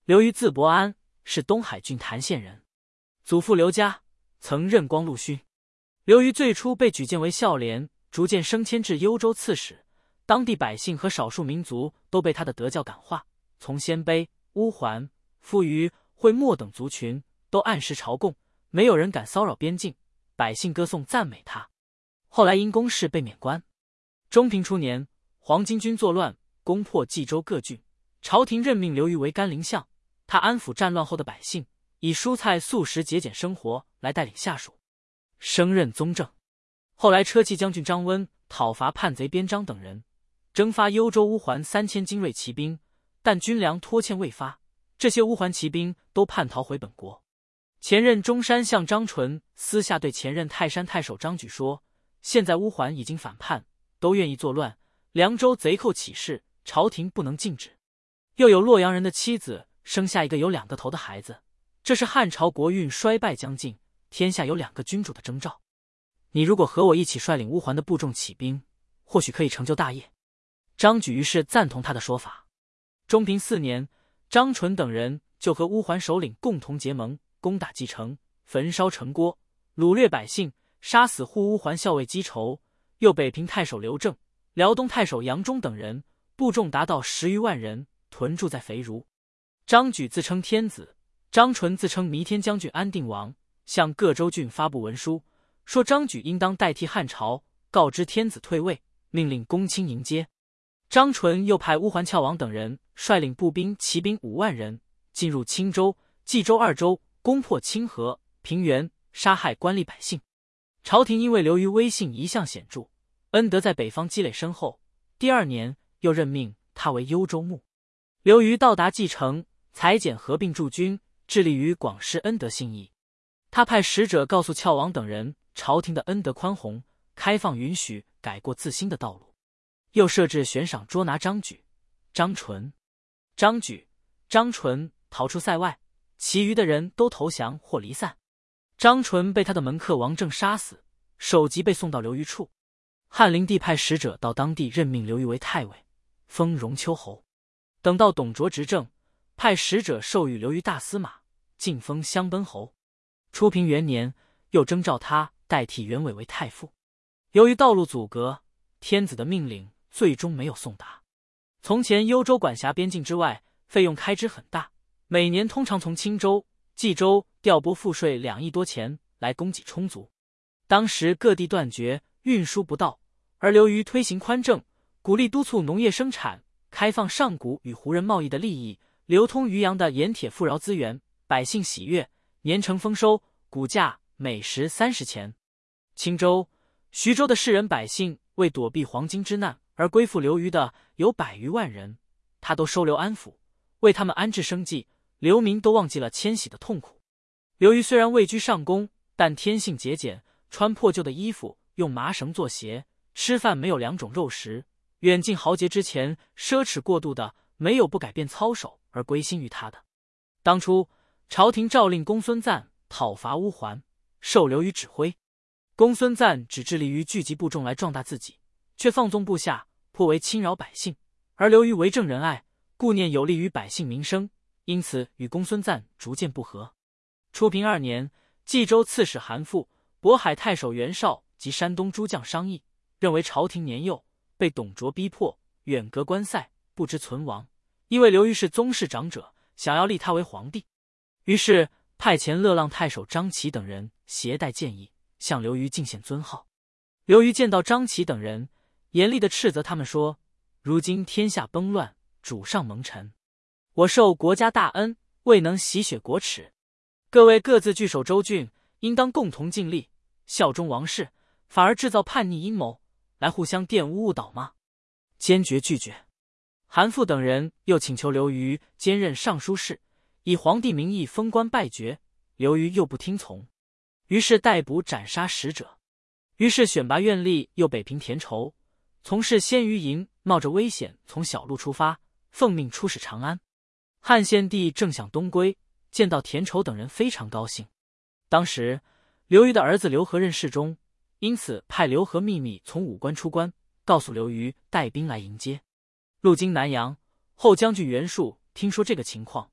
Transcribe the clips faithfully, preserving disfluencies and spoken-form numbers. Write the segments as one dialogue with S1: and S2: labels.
S1: 刘虞字伯安，是东海郡谭县人，祖父刘家，曾任光禄勋。刘虞最初被举荐为孝廉，逐渐升迁至幽州刺史，当地百姓和少数民族都被他的德教感化，从鲜卑、乌桓、夫余、会墨等族群都按时朝贡，没有人敢骚扰边境，百姓歌颂赞美他。后来因公事被免官。中平初年，黄巾军作乱，攻破冀州各郡，朝廷任命刘虞为甘陵相，他安抚战乱后的百姓，以蔬菜素食节俭生活来带领下属，升任宗正。后来车骑将军张温讨伐叛贼边章等人，征发幽州乌桓三千精锐骑兵，但军粮拖欠未发，这些乌桓骑兵都叛逃回本国。前任中山相张纯私下对前任泰山太守张举说，现在乌桓已经反叛，都愿意作乱，凉州贼寇起事，朝廷不能禁止。又有洛阳人的妻子生下一个有两个头的孩子，这是汉朝国运衰败将近，天下有两个君主的征兆。你如果和我一起率领乌桓的部众起兵，或许可以成就大业。张举于是赞同他的说法。中平四年，张纯等人就和乌桓首领共同结盟，攻打蓟城，焚烧城郭，掳掠百姓，杀死护乌桓校尉姬仇，又北平太守刘正、辽东太守杨忠等人，部众达到十余万人，屯驻在肥如。张举自称天子，张纯自称弥天将军安定王，向各州郡发布文书，说张举应当代替汉朝，告知天子退位，命令公卿迎接。张纯又派乌桓翘王等人率领步兵、骑兵五万人，进入青州、冀州二州，攻破清河、平原，杀害官吏百姓。朝廷因为刘虞威信一向显著，恩德在北方积累深厚，第二年又任命他为幽州牧。刘虞到达蓟城，裁减合并驻军，致力于广施恩德信义。他派使者告诉翘王等人，朝廷的恩德宽宏，开放允许改过自新的道路。又设置悬赏捉拿张举、张纯、张举、张纯逃出塞外，其余的人都投降或离散。张纯被他的门客王正杀死，首级被送到刘虞处。汉灵帝派使者到当地任命刘虞为太尉，封荣丘侯。等到董卓执政，派使者授予刘虞大司马，晋封襄奔侯。初平元年，又征召他代替袁伟为太傅。由于道路阻隔，天子的命令最终没有送达。从前幽州管辖边境之外，费用开支很大，每年通常从青州、冀州调拨赋税两亿多钱来供给充足。当时各地断绝，运输不到，而刘虞推行宽政，鼓励督促农业生产，开放上古与胡人贸易的利益，流通渔洋的盐铁富饶资源，百姓喜悦，年成丰收，谷价每石三十钱。青州、徐州的士人百姓为躲避黄巾之难而归附刘虞的有百余万人，他都收留安抚，为他们安置生计，流民都忘记了迁徙的痛苦。刘虞虽然位居上宫，但天性节俭，穿破旧的衣服，用麻绳做鞋，吃饭没有两种肉食，远近豪杰之前奢侈过度的，没有不改变操守而归心于他的。当初朝廷诏令公孙瓒讨伐乌桓，受刘虞指挥。公孙瓒只致力于聚集部众来壮大自己，却放纵部下，颇为侵扰百姓。而刘虞为政仁爱，顾念有利于百姓民生，因此与公孙瓒逐渐不和。初平二年，冀州刺史韩馥、渤海太守袁绍及山东诸将商议，认为朝廷年幼，被董卓逼迫，远隔关塞，不知存亡。因为刘虞是宗室长者，想要立他为皇帝，于是派遣乐浪太守张齐等人携带建议，向刘虞进献尊号。刘虞见到张齐等人，严厉地斥责他们说：如今天下崩乱，主上蒙尘，我受国家大恩，未能洗雪国耻，各位各自据守州郡，应当共同尽力，效忠王室，反而制造叛逆阴谋，来互相玷污误导吗？坚决拒绝。韩馥等人又请求刘虞兼任尚书事，以皇帝名义封官拜爵，刘虞又不听从，于是逮捕斩杀使者。于是选拔院吏又北平田畴，从事鲜于营，冒着危险从小路出发，奉命出使长安。汉献帝正想东归，见到田畴等人非常高兴。当时刘虞的儿子刘和任侍中，因此派刘和秘密从武关出关，告诉刘虞带兵来迎接。路经南阳，后将军袁术听说这个情况，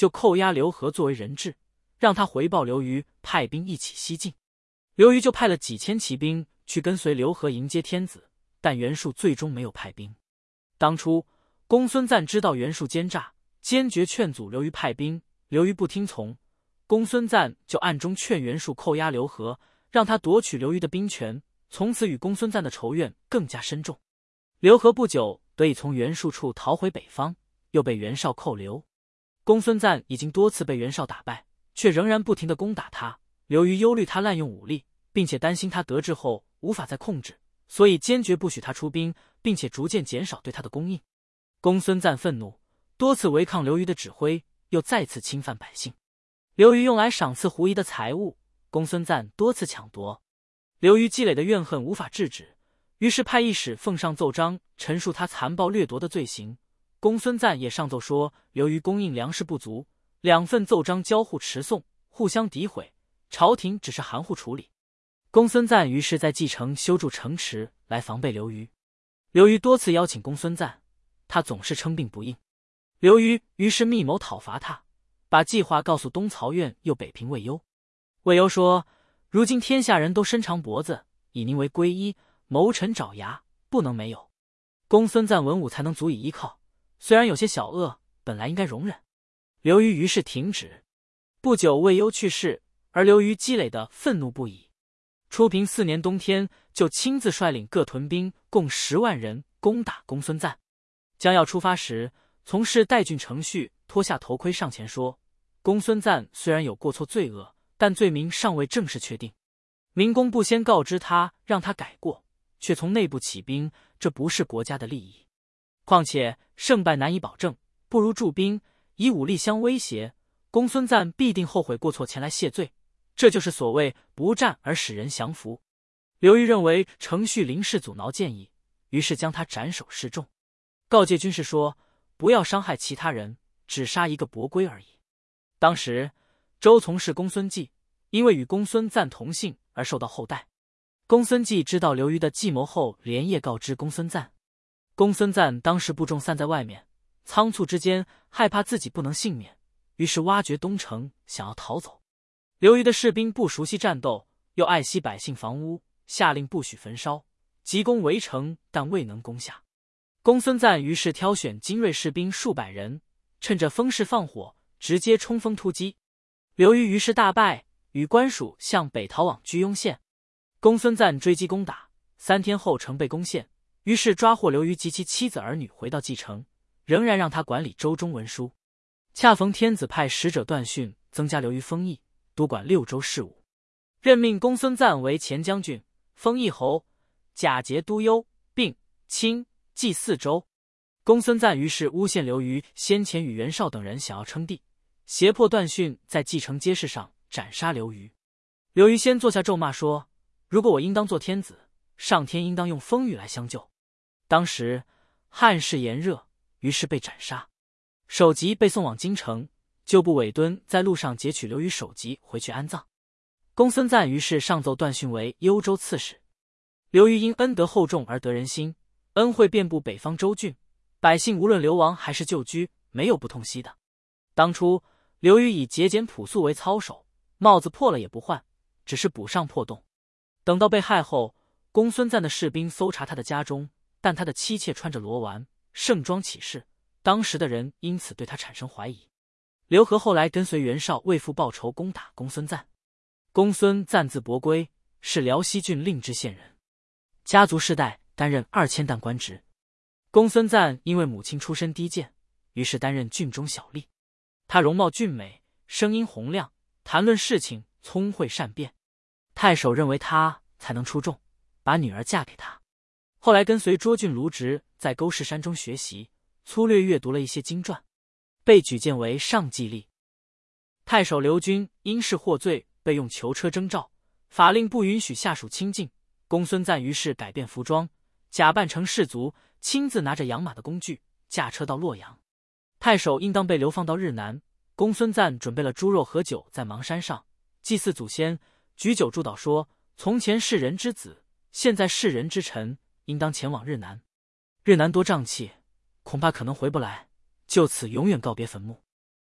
S1: 就扣押刘和作为人质，让他回报刘虞，派兵一起西进。刘虞就派了几千骑兵去跟随刘和迎接天子，但袁术最终没有派兵。当初公孙瓒知道袁术奸诈，坚决劝阻刘虞派兵，刘虞不听从，公孙瓒就暗中劝袁术扣押刘和，让他夺取刘虞的兵权，从此与公孙瓒的仇怨更加深重。刘和不久得以从袁术处逃回北方，又被袁绍扣留。公孙瓒已经多次被袁绍打败，却仍然不停地攻打他。刘虞忧虑他滥用武力，并且担心他得志后无法再控制，所以坚决不许他出兵，并且逐渐减少对他的供应。公孙瓒愤怒，多次违抗刘虞的指挥，又再次侵犯百姓。刘虞用来赏赐狐疑的财物，公孙瓒多次抢夺。刘虞积累的怨恨无法制止，于是派一使奉上奏章，陈述他残暴掠夺的罪行。公孙瓒也上奏说刘虞供应粮食不足，两份奏章交互持送，互相诋毁，朝廷只是含糊处理。公孙瓒于是在蓟城修筑城池来防备刘虞。刘虞多次邀请公孙瓒，他总是称病不应。刘虞于是密谋讨伐他，把计划告诉东曹院右北平魏攸。魏攸说，如今天下人都伸长脖子，以宁为皈依，谋臣爪牙，不能没有。公孙瓒文武才能足以依靠，虽然有些小恶，本来应该容忍。刘虞于是停止。不久魏攸去世，而刘虞积累的愤怒不已。初平四年冬天，就亲自率领各屯兵共十万人攻打公孙瓒。将要出发时，从事代郡程序脱下头盔上前说，公孙瓒虽然有过错罪恶，但罪名尚未正式确定。明公不先告知他，让他改过，却从内部起兵，这不是国家的利益。况且胜败难以保证，不如驻兵，以武力相威胁，公孙瓒必定后悔过错前来谢罪。这就是所谓不战而使人降服。刘虞认为程序临事阻挠建议，于是将他斩首示众，告诫军士说，不要伤害其他人，只杀一个伯归而已。当时周从事公孙稷，因为与公孙瓒同姓而受到厚待。公孙稷知道刘虞的计谋后，连夜告知公孙瓒。公孙瓒当时部众散在外面，仓促之间害怕自己不能幸免，于是挖掘东城，想要逃走。刘虞的士兵不熟悉战斗，又爱惜百姓房屋，下令不许焚烧，急攻围城，但未能攻下。公孙瓒于是挑选精锐士兵数百人，趁着风势放火，直接冲锋突击。刘虞于是大败，与官属向北逃往居庸县。公孙瓒追击攻打，三天后城被攻陷，于是抓获刘虞及其妻子儿女，回到蓟城，仍然让他管理州中文书。恰逢天子派使者段训增加刘虞封邑，督管六州事务，任命公孙瓒为前将军，封邑侯，假节都邮，并清冀四州。公孙瓒于是诬陷刘虞先前与袁绍等人想要称帝，胁迫段训在蓟城街市上斩杀刘虞。刘虞先坐下咒骂说，如果我应当做天子，上天应当用风雨来相救。当时汉室炎热，于是被斩杀。首级被送往京城，旧部韦敦在路上劫取刘虞首级回去安葬。公孙瓒于是上奏段训为幽州刺史。刘虞因恩德厚重而得人心，恩惠遍布北方州郡，百姓无论流亡还是旧居，没有不痛惜的。当初刘虞以节俭朴素为操守，帽子破了也不换，只是补上破洞。等到被害后，公孙瓒的士兵搜查他的家中，但他的妻妾穿着罗丸，盛装起事，当时的人因此对他产生怀疑。刘和后来跟随袁绍为父报仇，攻打公孙瓒。公孙瓒字伯归，是辽西郡令知县人，家族世代担任二千担官职。公孙瓒因为母亲出身低贱，于是担任郡中小吏。他容貌俊美，声音洪亮，谈论事情聪慧善辩。太守认为他才能出众，把女儿嫁给他。后来跟随涿郡卢植在沟氏山中学习，粗略阅读了一些经传，被举荐为上计吏。太守刘军因事获罪，被用囚车征召，法令不允许下属亲近。公孙瓒于是改变服装，假扮成士卒，亲自拿着养马的工具，驾车到洛阳。太守应当被流放到日南，公孙瓒准备了猪肉和酒，在邙山上祭祀祖先，举酒祝祷说，从前是人之子，现在是人之臣，应当前往日南。日南多瘴气，恐怕可能回不来，就此永远告别坟墓。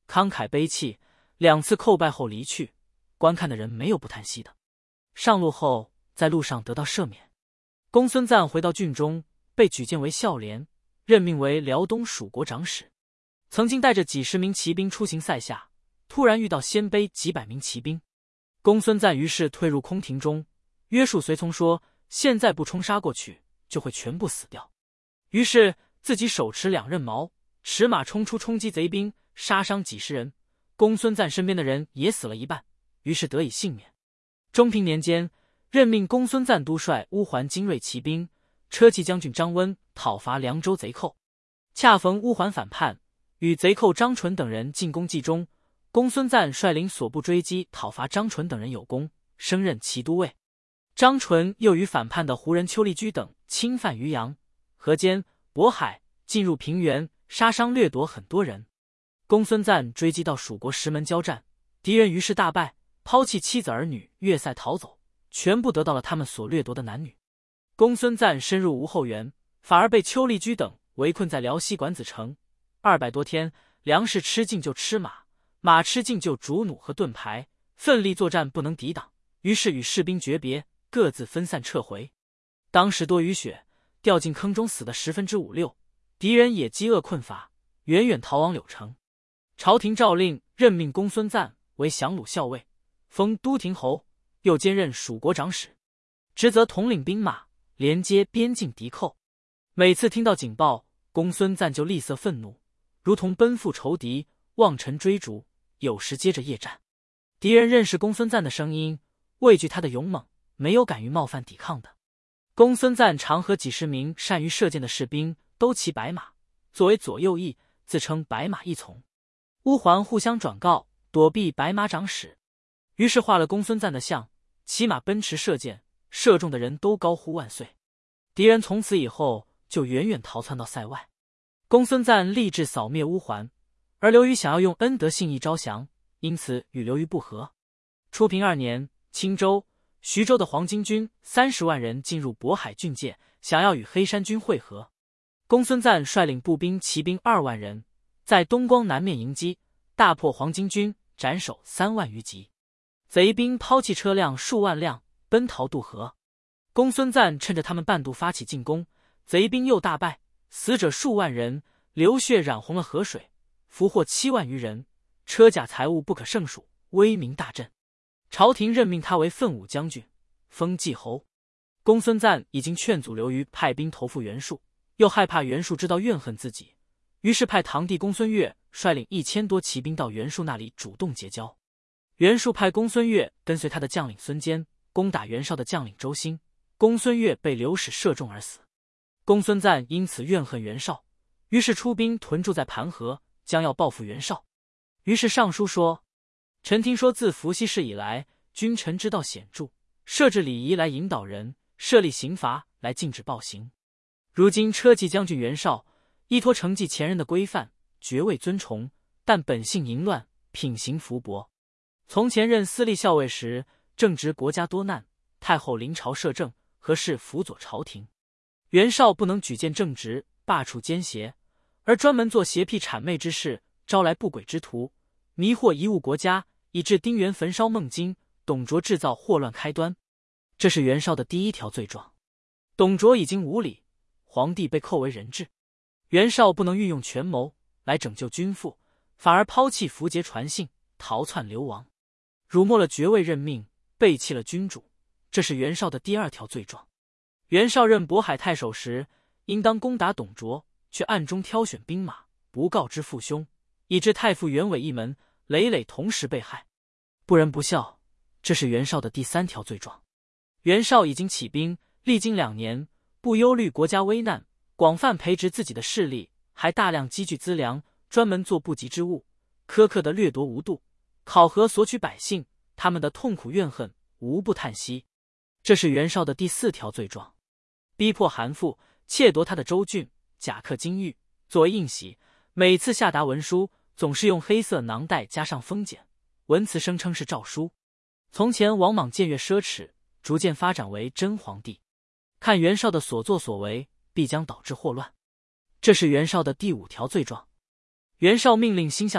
S1: 慷慨悲泣，两次叩拜后离去，观看的人没有不叹息的。上路后，在路上得到赦免。公孙瓒回到郡中，被举荐为孝廉，任命为辽东蜀国长史。曾经带着几十名骑兵出行塞下，突然遇到鲜卑几百名骑兵。公孙瓒于是退入空庭中，约束随从说：“现在不冲杀过去，就会全部死掉。”于是自己手持两刃矛，驰马冲出，冲击贼兵，杀伤几十人。公孙瓒身边的人也死了一半，于是得以幸免。中平年间，任命公孙瓒督率乌桓精锐骑兵，车骑将军张温讨伐凉州贼寇。恰逢乌桓反叛，与贼寇张纯等人进攻冀中，公孙瓒率领所部追击讨伐张纯等人有功，升任骑都尉。张纯又与反叛的胡人邱立居等侵犯渔阳、河间、渤海，进入平原，杀伤掠夺很多人。公孙瓒追击到蜀国石门交战，敌人于是大败，抛弃妻子儿女，越塞逃走，全部得到了他们所掠夺的男女。公孙瓒深入吴后园，反而被邱立居等围困在辽西管子城，二百多天，粮食吃尽就吃马，马吃尽就逐弩和盾牌，奋力作战不能抵挡，于是与士兵诀别，各自分散撤回。当时多雨雪，掉进坑中死的十分之五六，敌人也饥饿困乏，远远逃往柳城。朝廷诏令任命公孙瓒为降虏校尉，封都亭侯，又兼任蜀国长史，职责统领兵马，连接边境敌寇。每次听到警报，公孙瓒就厉色愤怒，如同奔赴仇敌，望尘追逐，有时接着夜战。敌人认识公孙瓒的声音，畏惧他的勇猛，没有敢于冒犯抵抗的。公孙瓒常和几十名善于射箭的士兵都骑白马，作为左右翼，自称白马义从。乌桓互相转告，躲避白马长史，于是画了公孙瓒的像，骑马奔驰射箭，射中的人都高呼万岁。敌人从此以后就远远逃窜到塞外。公孙瓒立志扫灭乌桓，而刘虞想要用恩德信义招降，因此与刘虞不和。初平二年，青州、徐州的黄巾军三十万人进入渤海郡界，想要与黑山军会合。公孙瓒率领步兵、骑兵二万人，在东光南面迎击，大破黄巾军，斩首三万余级。贼兵抛弃车辆数万辆，奔逃渡河。公孙瓒趁着他们半渡发起进攻，贼兵又大败，死者数万人，流血染红了河水，俘获七万余人，车甲财物不可胜数，威名大振。朝廷任命他为奋武将军，封季侯。公孙瓒已经劝阻刘虞派兵投附袁术，又害怕袁术知道怨恨自己，于是派堂弟公孙越率领一千多骑兵到袁术那里主动结交。袁术派公孙越跟随他的将领孙坚攻打袁绍的将领周兴，公孙越被流矢射中而死。公孙瓒因此怨恨袁绍，于是出兵屯驻在盘河，将要报复袁绍。于是上书说：“臣听说自伏羲氏以来，君臣之道显著，设置礼仪来引导人，设立刑罚来禁止暴行。如今车骑将军袁绍依托承继前人的规范，爵位尊崇，但本性淫乱，品行浮薄。从前任司隶校尉时，正值国家多难，太后临朝摄政，何事辅佐朝廷？袁绍不能举荐正直，罢黜奸邪，而专门做邪僻谄媚之事，招来不轨之徒，迷惑贻误国家，以致丁原焚烧孟津，董卓制造祸乱开端。这是袁绍的第一条罪状。董卓已经无礼，皇帝被扣为人质。袁绍不能运用权谋来拯救君父，反而抛弃符节传信，逃窜流亡，辱没了爵位任命，背弃了君主，这是袁绍的第二条罪状。袁绍任渤海太守时，应当攻打董卓，却暗中挑选兵马，不告知父兄，以致太傅袁伟一门累累同时被害，不仁不孝，这是袁绍的第三条罪状。袁绍已经起兵，历经两年，不忧虑国家危难，广泛培植自己的势力，还大量积聚资粮，专门做不吉之物，苛刻的掠夺无度，考核索取百姓，他们的痛苦怨恨无不叹息。这是袁绍的第四条罪状。逼迫韩馥，窃夺他的州郡，假刻金玉作为印玺，每次下达文书总是用黑色囊袋加上封简，文辞声称是诏书。从前王莽僭越奢侈，逐渐发展为真皇帝。看袁绍的所作所为，必将导致祸乱。这是袁绍的第五条罪状。袁绍命令星象家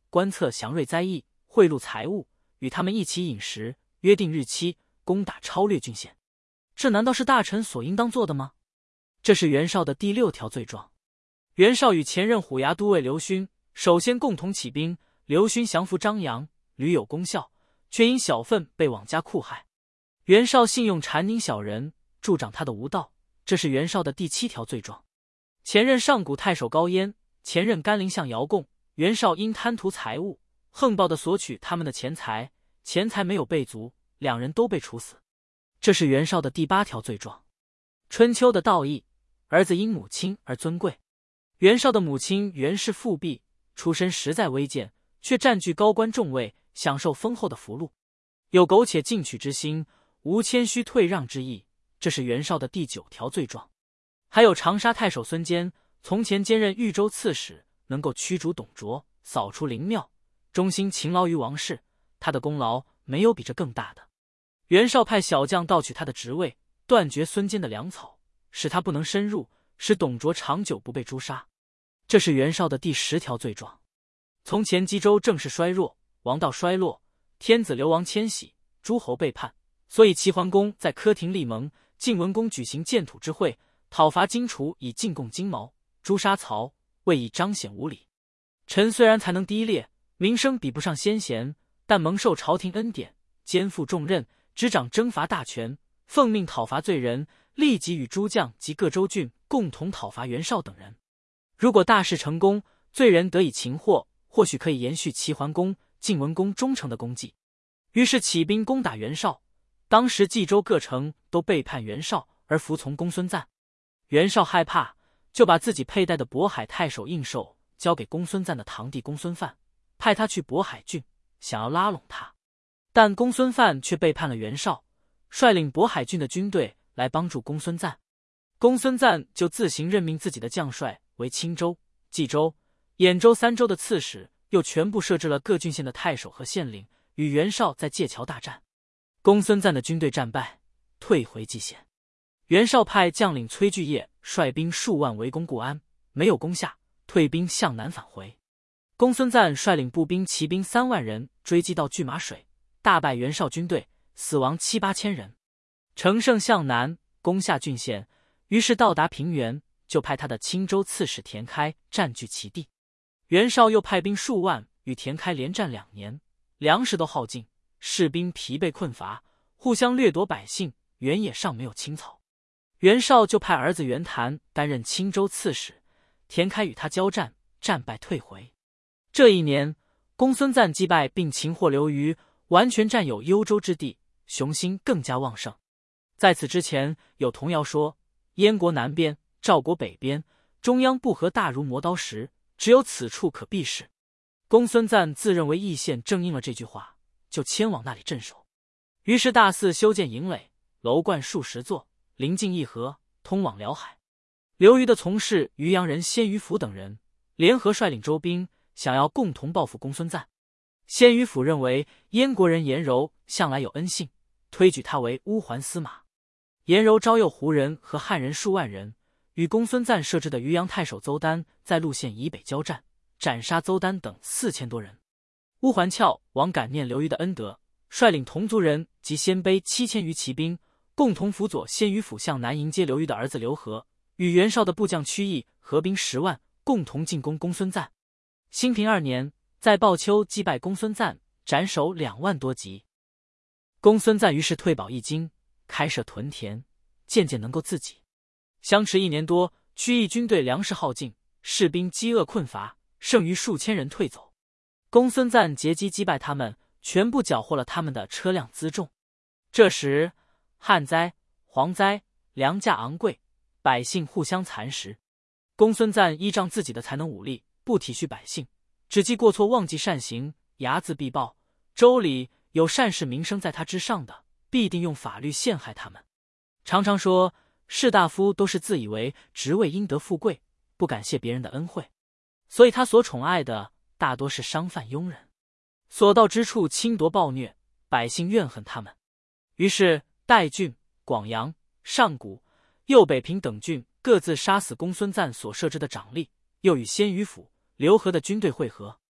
S1: 观测祥瑞灾异，贿赂财物，与他们一起饮食，约定日期，攻打超略郡县。这难道是大臣所应当做的吗？这是袁绍的第六条罪状。袁绍与前任虎牙都尉刘勋首先共同起兵，刘勋降服张扬，屡有功效，却因小愤被网家酷害。袁绍信用谗佞小人，助长他的无道，这是袁绍的第七条罪状。前任上古太守高淹，前任甘陵相姚贡，袁绍因贪图财物，横暴地索取他们的钱财，钱财没有备足，两人都被处死。这是袁绍的第八条罪状。春秋的道义，儿子因母亲而尊贵。袁绍的母亲袁氏富婢，出身实在微贱，却占据高官重位，享受丰厚的福禄，有苟且进取之心，无谦虚退让之意，这是袁绍的第九条罪状。还有长沙太守孙坚，从前兼任豫州刺史，能够驱逐董卓，扫除灵庙，忠心勤劳于王室，他的功劳没有比这更大的。袁绍派小将盗取他的职位，断绝孙坚的粮草，使他不能深入，使董卓长久不被诛杀，这是袁绍的第十条罪状。从前冀州政势衰弱，王道衰落，天子流亡迁徙，诸侯背叛，所以齐桓公在柯亭立盟，晋文公举行建土之会，讨伐荆楚以进贡金毛，诛杀曹，为以彰显无礼。臣虽然才能低劣，名声比不上先贤，但蒙受朝廷恩典，肩负重任，执掌征伐大权，奉命讨伐罪人，立即与诸将及各州郡共同讨伐袁绍等人。如果大事成功，罪人得以擒获，或许可以延续齐桓公、晋文公忠诚的功绩。于是起兵攻打袁绍，当时冀州各城都背叛袁绍而服从公孙瓒。袁绍害怕，就把自己佩戴的渤海太守印绶交给公孙瓒的堂弟公孙范，派他去渤海郡，想要拉拢他。但公孙范却背叛了袁绍，率领渤海郡的军队来帮助公孙瓒。公孙瓒就自行任命自己的将帅为青州、冀州、兖州三州的刺史，又全部设置了各郡县的太守和县令，与袁绍在界桥大战。公孙瓒的军队战败，退回蓟县。袁绍派将领崔巨业率兵数万围攻固安，没有攻下，退兵向南返回。公孙瓒率领步兵、骑兵三万人追击到拒马水，大败袁绍军队，死亡七八千人。乘胜向南，攻下郡县，于是到达平原，就派他的青州刺史田开占据其地。袁绍又派兵数万与田开连战两年，粮食都耗尽，士兵疲惫困乏，互相掠夺百姓，原野上没有青草。袁绍就派儿子袁谭担任青州刺史，田开与他交战，战败退回。这一年，公孙瓒击败并擒获刘虞，完全占有幽州之地，雄心更加旺盛。在此之前，有童谣说：燕国南边，赵国北边，中央不和大如磨刀石，只有此处可避世。公孙瓒自认为义县正应了这句话，就迁往那里镇守。于是大肆修建营垒，楼观数十座，临近一河，通往辽海。刘虞的从事渔阳人鲜于府等人联合率领州兵，想要共同报复公孙瓒。鲜于府认为燕国人颜柔向来有恩信，推举他为乌桓司马。颜柔招诱胡人和汉人数万人，与公孙瓒设置的渔阳太守邹丹在路县以北交战，斩杀邹丹等四千多人。乌桓翘王感念刘虞的恩德，率领同族人及鲜卑七千余骑兵，共同辅佐鲜于府向南迎接刘虞的儿子刘和，与袁绍的部将曲义合兵十万，共同进攻公孙瓒。兴平二年，在鲍丘击败公孙瓒，斩首两万多级。公孙瓒于是退保一京，开设屯田，渐渐能够自给。相持一年多，曲义军队粮食耗尽，士兵饥饿困乏，剩余数千人退走。公孙瓒劫机击败他们，全部缴获了他们的车辆辎重。这时旱灾、蝗灾，粮价昂贵，百姓互相蚕食。公孙瓒依仗自己的才能武力，不体恤百姓，只记过错，忘记善行，睚眦必报。州里有善士名声在他之上的，必定用法律陷害他们。常常说士大夫都是自以为职位应得富贵，不感谢别人的恩惠，所以他所宠爱的大多是商贩庸人，所到之处侵夺暴虐，百姓怨恨他们。于是代郡、广阳、上谷、右北平等郡各自杀死公孙瓒所设置的长吏，又与鲜于府、刘和的军队会合。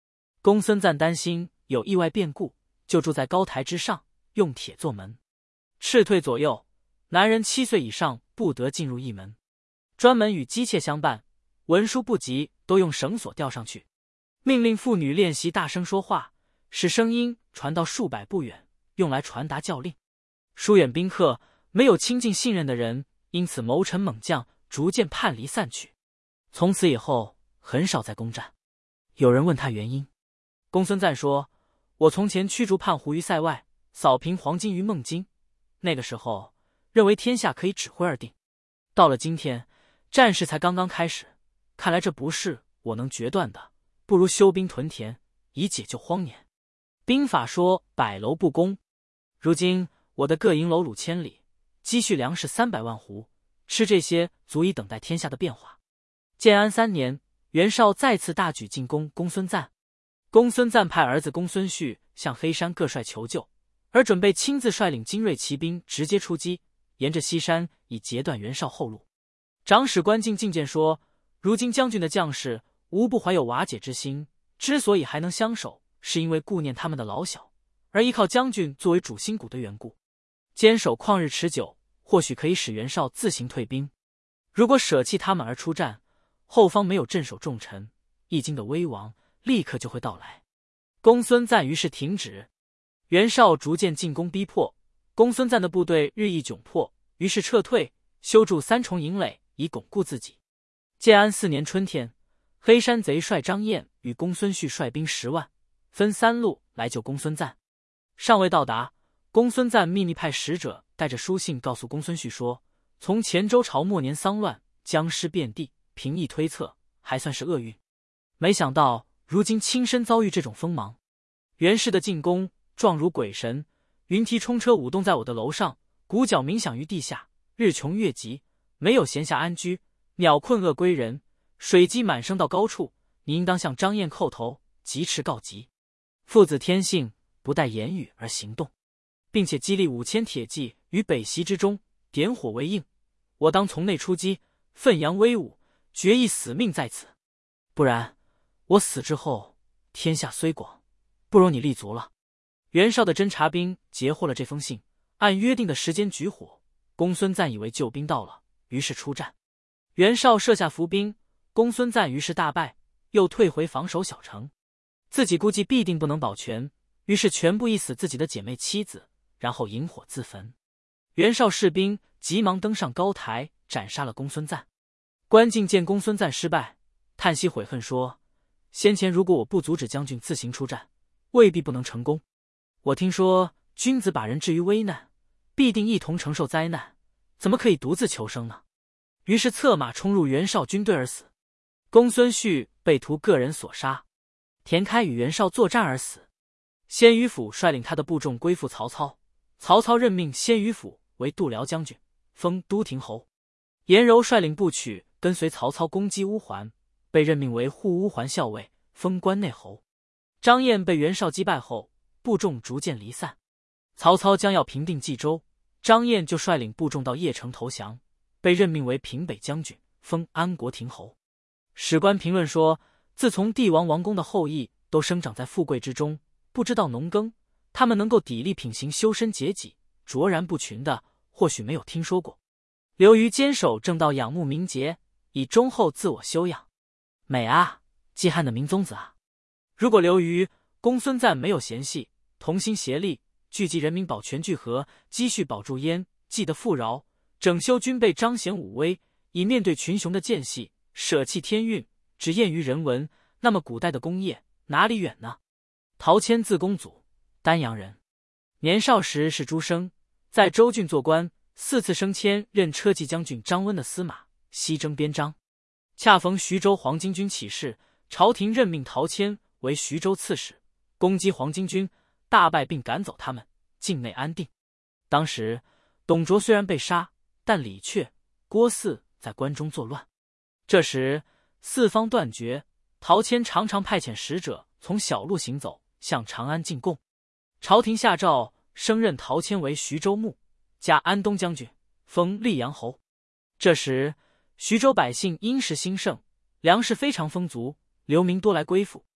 S1: 公孙瓒担心有意外变故，就住在高台之上，用铁做门，斥退左右，男人七岁以上不得进入一门，专门与姬妾相伴，文书不及都用绳索吊上去，命令妇女练习大声说话，使声音传到数百步远，用来传达教令。疏远宾客，没有亲近信任的人，因此谋臣猛将逐渐叛离散去。从此以后，很少再攻战。有人问他原因，公孙瓒说：“我从前驱逐叛胡于塞外，扫平黄巾于孟津，那个时候认为天下可以指挥而定。到了今天，战事才刚刚开始，看来这不是我能决断的，不如休兵屯田，以解救荒年。兵法说百楼不攻，如今我的各营楼鲁千里，积蓄粮食三百万斛，吃这些足以等待天下的变化。”建安三年，袁绍再次大举进攻公孙瓒。公孙瓒派儿子公孙旭向黑山各帅求救，而准备亲自率领精锐骑兵直接出击，沿着西山以截断袁绍后路。长史官进进谏说：“如今将军的将士无不怀有瓦解之心，之所以还能相守，是因为顾念他们的老小，而依靠将军作为主心骨的缘故。坚守旷日持久，或许可以使袁绍自行退兵。如果舍弃他们而出战，后方没有镇守重臣，易经的危亡立刻就会到来。”公孙瓒于是停止。袁绍逐渐进攻逼迫，公孙瓒的部队日益窘迫，于是撤退，修筑三重营垒以巩固自己。建安四年春天，黑山贼帅张燕与公孙旭率兵十万，分三路来救公孙瓒。尚未到达，公孙瓒秘密派使者带着书信告诉公孙旭说：“从前周朝末年丧乱，僵尸遍地，凭一推测，还算是厄运。没想到如今亲身遭遇这种锋芒。袁氏的进攻状如鬼神，云梯冲车舞动在我的楼上，鼓角鸣响于地下，日穷月极，没有闲暇安居，鸟困饿归人，水击满升到高处。你应当向张燕叩头，疾驰告急。父子天性，不待言语而行动，并且激励五千铁骑于北袭之中，点火为应。我当从内出击，奋扬威武，决一死命在此。不然，我死之后，天下虽广，不容你立足了。”袁绍的侦察兵截获了这封信，按约定的时间举火。公孙瓒以为救兵到了，于是出战。袁绍设下伏兵，公孙瓒于是大败，又退回防守小城。自己估计必定不能保全，于是全部缢死自己的姐妹妻子，然后引火自焚。袁绍士兵急忙登上高台，斩杀了公孙瓒。关进见公孙瓒失败，叹息悔恨说：“先前如果我不阻止将军自行出战，未必不能成功。我听说君子把人置于危难，必定一同承受灾难，怎么可以独自求生呢？”于是策马冲入袁绍军队而死。公孙旭被屠个人所杀，田开与袁绍作战而死。鲜于府率领他的部众归附曹操，曹操任命鲜于府为度辽将军，封都亭侯。颜柔率领部曲跟随曹操攻击乌桓，被任命为护乌桓校尉，封关内侯。张燕被袁绍击败后，部众逐渐离散。曹操将要平定冀州，张燕就率领部众到邺城投降，被任命为平北将军，封安国亭侯。史官评论说，自从帝王王公的后裔都生长在富贵之中，不知道农耕，他们能够砥砺品行，修身节己，卓然不群的，或许没有听说过。刘虞坚守正道，仰慕名节，以忠厚自我修养。美啊，季汉的明宗子啊！如果刘虞、公孙瓒没有嫌隙，同心协力，聚集人民，保全聚合，积蓄保住燕冀的富饶，整修军备，彰显武威，以面对群雄的间隙，舍弃天运，只验于人文，那么古代的功业哪里远呢？陶谦字公祖，丹阳人，年少时是诸生，在州郡做官，四次升迁，任车骑将军张温的司马，西征边章。恰逢徐州黄巾军起事，朝廷任命陶谦为徐州刺史，攻击黄巾军，大败并赶走他们，境内安定。当时董卓虽然被杀，但李榷、郭汜在关中作乱。这时四方断绝，陶谦常常派遣使者从小路行走，向长安进贡。朝廷下诏升任陶谦为徐州牧，加安东将军，封溧阳侯。这时徐州百姓殷实兴盛，粮食非常丰足，流民多来归附。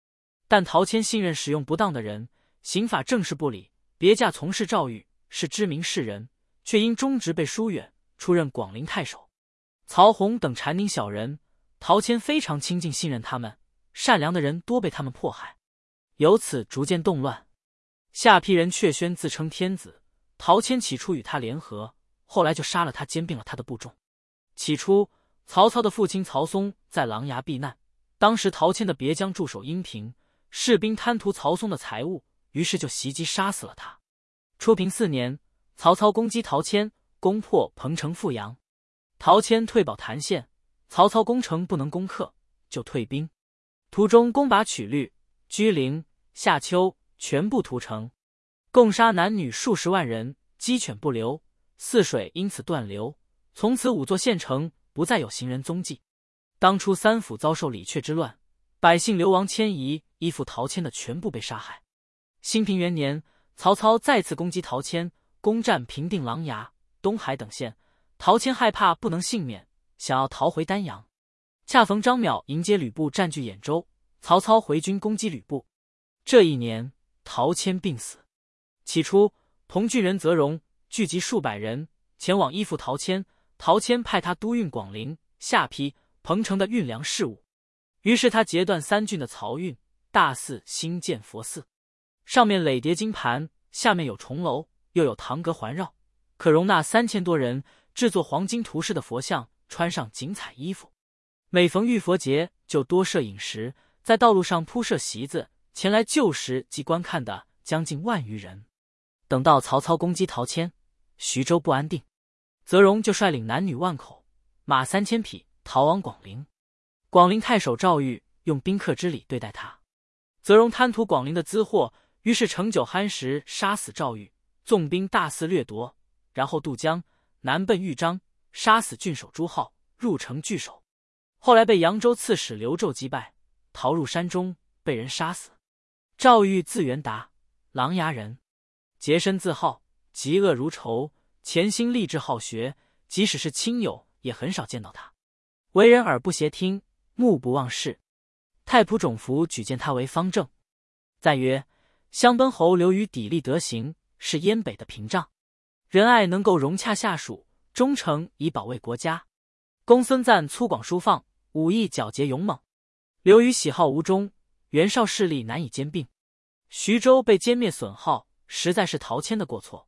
S1: 但陶谦信任使用不当的人，刑法正事部里别驾从事诏狱，是知名士人，却因忠直被疏远，出任广陵太守。曹洪等禅宁小人，陶谦非常亲近信任他们，善良的人多被他们迫害，由此逐渐动乱。下邳人阙宣自称天子，陶谦起初与他联合，后来就杀了他，兼并了他的部众。起初曹操的父亲曹嵩在琅琊避难，当时陶谦的别将驻守阴平，士兵贪图曹嵩的财物，于是就袭击杀死了他。初平四年，曹操攻击陶谦，攻破彭城阜阳，陶谦退保谭县，曹操攻城不能攻克，就退兵。途中攻拔曲律、居陵、夏丘，全部屠城，共杀男女数十万人，鸡犬不留，泗水因此断流。从此五座县城不再有行人踪迹。当初三府遭受李榷之乱，百姓流亡迁移，依附陶谦的全部被杀害。兴平元年，曹操再次攻击陶谦，攻占平定琅琊、东海等县。陶谦害怕不能幸免，想要逃回丹阳。恰逢张邈迎接吕布占据兖州，曹操回军攻击吕布。这一年，陶谦病死。起初，同郡人泽荣聚集数百人前往依附陶谦，陶谦派他督运广陵、下邳、彭城的运粮事务。于是他截断三郡的漕运，大肆兴建佛寺，上面垒叠金盘，下面有重楼，又有堂阁环绕，可容纳三千多人，制作黄金涂饰的佛像，穿上锦彩衣服。每逢浴佛节，就多设饮食，在道路上铺设席子，前来就食及观看的将近万余人。等到曹操攻击陶谦，徐州不安定，泽荣就率领男女万口，马三千匹，逃往广陵。广陵太守赵玉用宾客之礼对待他。泽荣贪图广陵的资货，于是盛酒酣时杀死赵玉，纵兵大肆掠夺，然后渡江南奔豫章，杀死郡守朱浩，入城拒守。后来被扬州刺史刘胄击败，逃入山中，被人杀死。赵玉字元达，琅琊人，洁身自好，嫉恶如仇，潜心立志好学，即使是亲友也很少见到他。为人耳不斜听，目不忘视。太仆种福举荐他为方正。赞曰：襄奔侯刘虞砥砺德行，是燕北的屏障，仁爱能够融洽下属，忠诚以保卫国家。公孙瓒粗犷疏放，武艺皎洁勇猛。刘虞喜好无忠，袁绍势力难以兼并。徐州被歼灭损耗，实在是陶谦的过错。